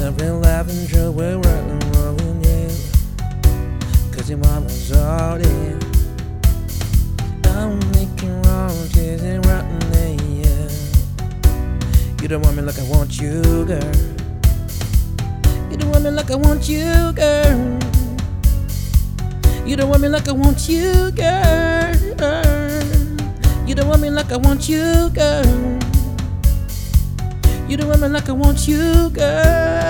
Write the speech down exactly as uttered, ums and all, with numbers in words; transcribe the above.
every laughing joke we're running rolling you. Cause your mama's all in. I'm making wrong, chasing rotten in you. You don't want me like I want you, girl. You don't want me like I want you, girl. You don't want me like I want you, girl. You don't want me like I want you, girl. You don't want me like I want you, girl.